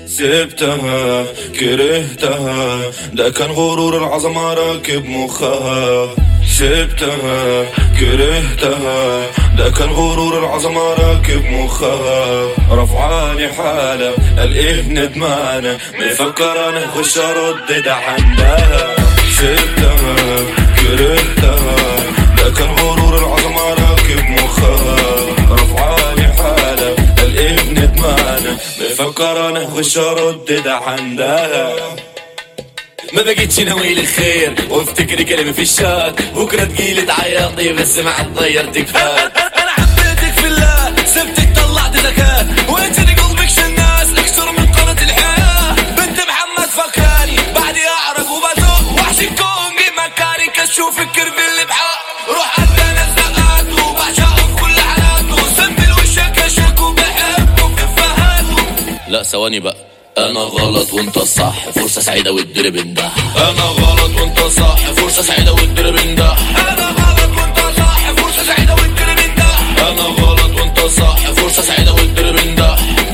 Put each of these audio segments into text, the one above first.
سبتها كرهتها، ده كان غرور العظمة راكب مخها. سبتها كرهتها، ده كان غرور العظمة راكب مخها. رفعاني حالة الايه ندمانة، مفكر انا خش ارد ده عندها. سبتها كرهتها، ده كان غرور العظمة راكب مخها. رفعاني حالة الايه ندمانة، مفكر انا خش ارد ده عندها. ما بقيتش ناوي للخير وافتكري كلمة في الشات، بكرة تجيلي تعيطي بس ما عاد ضيرتك فات. انا حبيتك في الله، سبتك طلعت ذكاء، وانتني قلبك شناس اكثر من قناة الحياة. بنت محمد فكراني بعدي اعرق وبزوق، وحش الكون بمكاني كشوف الكرب اللي بحق. روح عدنا الزقات وبعشقه في كل حالاته، سمي وشك اشك وبحبه في فهاته. لا ثواني بقى، انا غلط وانت صح، فرصة سعيدة والدرب اندح. انا غلط وانت صح، فرصة سعيدة والدرب اندح. انا غلط وانت صح، فرصة سعيدة والدرب اندح. انا غلط وانت صح، فرصة سعيدة والدرب اندح.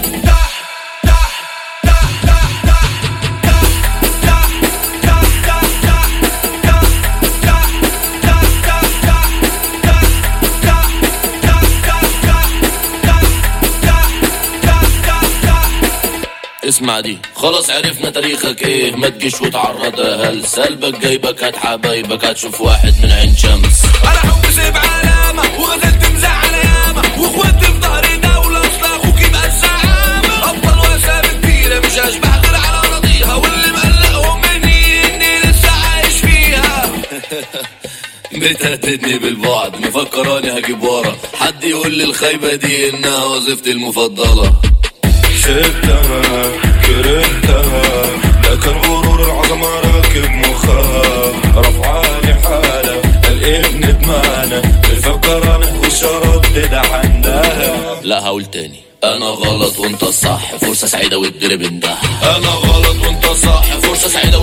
اسمع دي، خلاص عرفنا تاريخك ايه، ما تجيش وتعرض هل سلبك جايبك هات حبايبك، هتشوف واحد من عين شمس. انا حب سيب علامة وغزلت مزعل ياما، واخواتي في ظهري دولة، اصل اخوك يبقى الزعامة. ابطال واسامي كبيرة مش هشبه غير على راضيها، واللي مقلقهم مني اني لسه عايش فيها. بتهددني بالبعد، مفكراني هجيب ورا حد يقول لي الخيبة دي انها وظيفتي المفضلة. سبتها كرهتها، ده كان غرور العظمة راكب مخها. رفعاني حالة الايه ندمانة، مفكر انا وش ارد ده عندها. لا هقول تاني، انا غلط وانت صح، فرصة سعيدة والدرب اندح. انا غلط وانت صح، فرصة سعيدة